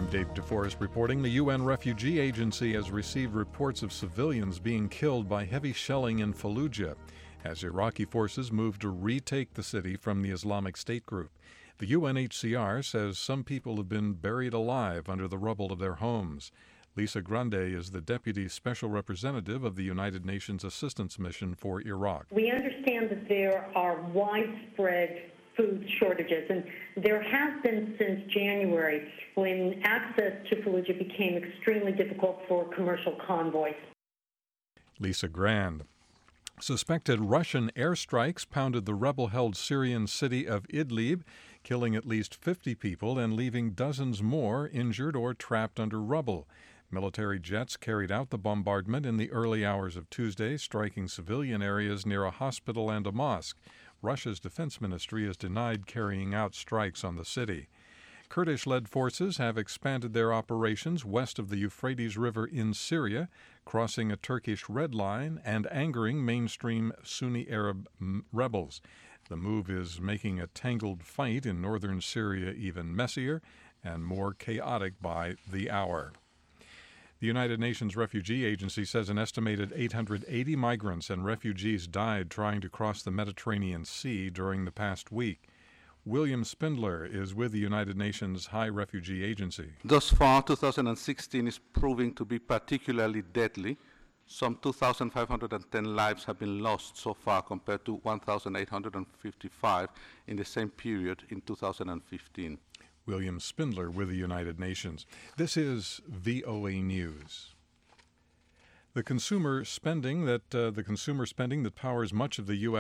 Dave DeForest reporting. The UN Refugee Agency has received reports of civilians being killed by heavy shelling in Fallujah as Iraqi forces move to retake the city from the Islamic State group. The UNHCR says some people have been buried alive under the rubble of their homes. Lisa Grande is the Deputy Special Representative of the United Nations Assistance Mission for Iraq. We understand that there are widespread food shortages, and there has been since January, when access to Fallujah became extremely difficult for commercial convoys. Lisa Grande. Suspected Russian airstrikes pounded the rebel-held Syrian city of Idlib, killing at least 50 people and leaving dozens more injured or trapped under rubble. Military jets carried out the bombardment in the early hours of Tuesday, striking civilian areas near a hospital and a mosque. Russia's defense ministry has denied carrying out strikes on the city. Kurdish-led forces have expanded their operations west of the Euphrates River in Syria, crossing a Turkish red line and angering mainstream Sunni Arab rebels. The move is making a tangled fight in northern Syria even messier and more chaotic by the hour. The United Nations Refugee Agency says an estimated 880 migrants and refugees died trying to cross the Mediterranean Sea during the past week. William Spindler is with the United Nations High Refugee Agency. Thus far, 2016 is proving to be particularly deadly. Some 2,510 lives have been lost so far compared to 1,855 in the same period in 2015. William Spindler with the United Nations. This is VOA News. The consumer spending that powers much of the U.S.